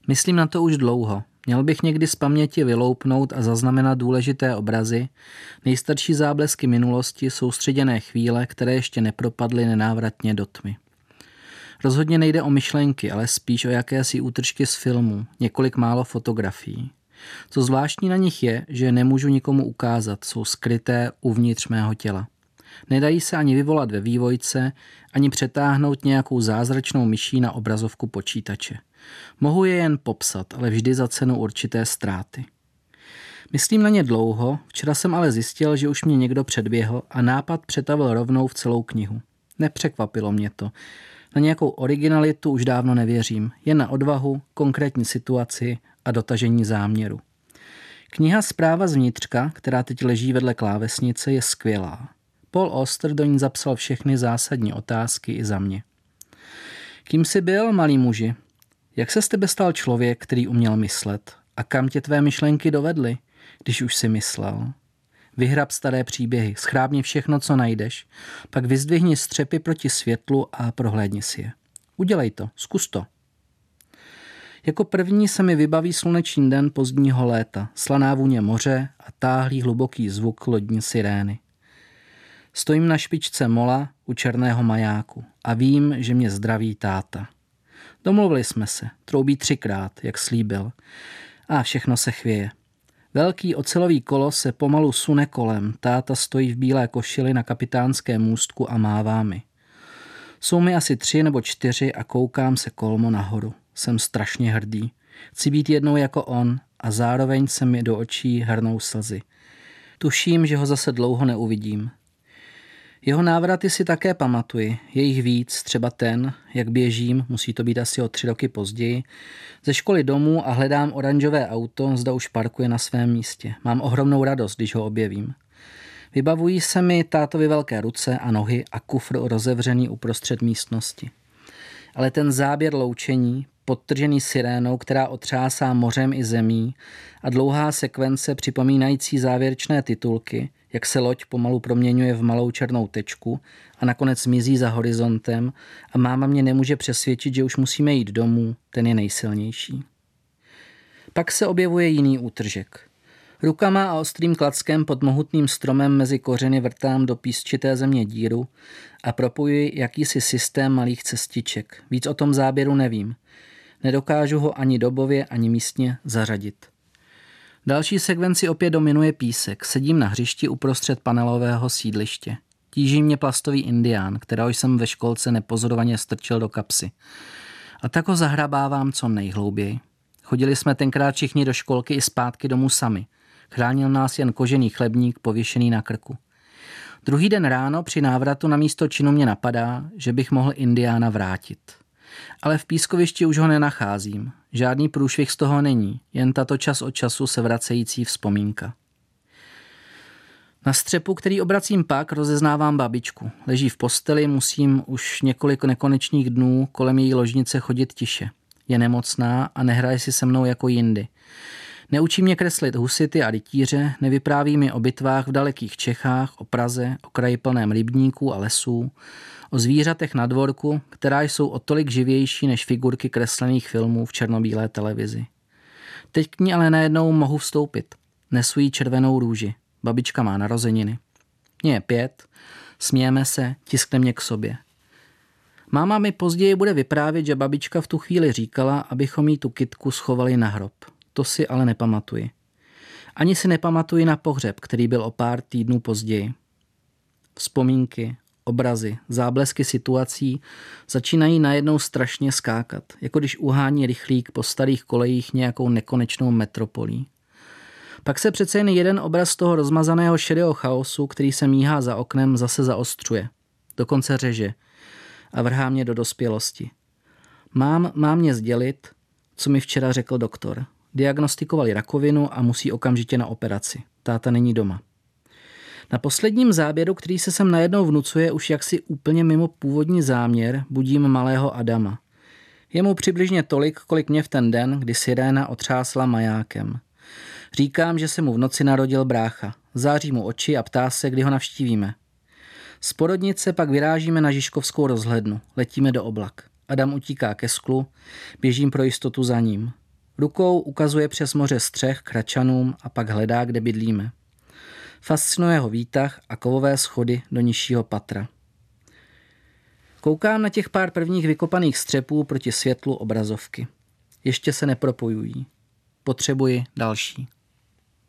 Myslím na to už dlouho. Měl bych někdy z paměti vyloupnout a zaznamenat důležité obrazy, nejstarší záblesky minulosti, soustředěné chvíle, které ještě nepropadly nenávratně do tmy. Rozhodně nejde o myšlenky, ale spíš o jakési útržky z filmu, několik málo fotografií. Co zvláštní na nich je, že je nemůžu nikomu ukázat, jsou skryté uvnitř mého těla. Nedají se ani vyvolat ve vývojce, ani přetáhnout nějakou zázračnou myší na obrazovku počítače. Mohu je jen popsat, ale vždy za cenu určité ztráty. Myslím na ně dlouho, včera jsem ale zjistil, že už mě někdo předběhl a nápad přetavil rovnou v celou knihu. Nepřekvapilo mě to. Na nějakou originalitu už dávno nevěřím, jen na odvahu, konkrétní situaci a dotažení záměru. Kniha Zpráva zvnitřka, která teď leží vedle klávesnice, je skvělá. Paul Auster do ní zapsal všechny zásadní otázky i za mě. Kým jsi byl, malý muži? Jak se z tebe stal člověk, který uměl myslet? A kam tě tvé myšlenky dovedly, když už si myslel? Vyhrab staré příběhy, schrábni všechno, co najdeš, pak vyzdvihni střepy proti světlu a prohlédni si je. Udělej to, zkus to. Jako první se mi vybaví sluneční den pozdního léta, slaná vůně moře a táhlý hluboký zvuk lodní sirény. Stojím na špičce mola u černého majáku a vím, že mě zdraví táta. Domluvili jsme se, troubí 3krát, jak slíbil. A všechno se chvěje. Velký ocelový kolo se pomalu sune kolem, táta stojí v bílé košili na kapitánském můstku a mává mi. Jsou mi asi 3 nebo 4 a koukám se kolmo nahoru. Jsem strašně hrdý. Chci být jednou jako on a zároveň se mi do očí hrnou slzy. Tuším, že ho zase dlouho neuvidím. Jeho návraty si také pamatuji, je jich víc, třeba ten, jak běžím, musí to být asi o 3 roky později, ze školy domů a hledám oranžové auto, zda už parkuje na svém místě. Mám ohromnou radost, když ho objevím. Vybavují se mi tátovi velké ruce a nohy a kufr rozevřený uprostřed místnosti. Ale ten záběr loučení, podtržený sirénou, která otřásá mořem i zemí a dlouhá sekvence připomínající závěrečné titulky, jak se loď pomalu proměňuje v malou černou tečku a nakonec mizí za horizontem a máma mě nemůže přesvědčit, že už musíme jít domů, ten je nejsilnější. Pak se objevuje jiný útržek. Rukama a ostrým klackem pod mohutným stromem mezi kořeny vrtám do písčité země díru a propojuji jakýsi systém malých cestiček. Víc o tom záběru nevím. Nedokážu ho ani dobově, ani místně zařadit. Další sekvenci opět dominuje písek. Sedím na hřišti uprostřed panelového sídliště. Tíží mě plastový indián, kterého jsem ve školce nepozorovaně strčil do kapsy. A tak ho zahrabávám co nejhlouběji. Chodili jsme tenkrát všichni do školky i zpátky domů sami. Chránil nás jen kožený chlebník pověšený na krku. Druhý den ráno při návratu na místo činu mě napadá, že bych mohl indiána vrátit. Ale v pískovišti už ho nenacházím. Žádný průšvih z toho není, jen tato čas od času se vracející vzpomínka. Na střepu, který obracím pak, rozeznávám babičku. Leží v posteli, musím už několik nekonečných dnů kolem její ložnice chodit tiše. Je nemocná a nehraje si se mnou jako jindy. Neučí mě kreslit husity a rytíře, nevypráví mi o bitvách v dalekých Čechách, o Praze, o kraji plném rybníků a lesů, o zvířatech na dvorku, která jsou o tolik živější než figurky kreslených filmů v černobílé televizi. Teď k ní ale najednou mohu vstoupit. Nesu jí červenou růži. Babička má narozeniny. Mně je 5, smějeme se, tiskne mě k sobě. Máma mi později bude vyprávět, že babička v tu chvíli říkala, abychom jí tu kytku schovali na hrob. To si ale nepamatuji. Ani si nepamatuji na pohřeb, který byl o pár týdnů později. Vzpomínky, obrazy, záblesky situací začínají najednou strašně skákat, jako když uhání rychlík po starých kolejích nějakou nekonečnou metropolí. Pak se přece jen jeden obraz toho rozmazaného šedého chaosu, který se míhá za oknem, zase zaostřuje. Dokonce řeže a vrhá mě do dospělosti. Mám mě sdělit, co mi včera řekl doktor. Diagnostikovali rakovinu a musí okamžitě na operaci. Táta není doma. Na posledním záběru, který se sem najednou vnucuje už jaksi úplně mimo původní záměr, budím malého Adama. Je mu přibližně tolik, kolik mě v ten den, kdy siréna otřásla majákem. Říkám, že se mu v noci narodil brácha. Září mu oči a ptá se, kdy ho navštívíme. Z porodnice pak vyrážíme na Žižkovskou rozhlednu. Letíme do oblak. Adam utíká ke sklu, běžím pro jistotu za ním. Rukou ukazuje přes moře střech k Hradčanům a pak hledá, kde bydlíme. Fascinuje ho výtah a kovové schody do nižšího patra. Koukám na těch pár prvních vykopaných střepů proti světlu obrazovky. Ještě se nepropojují. Potřebuji další.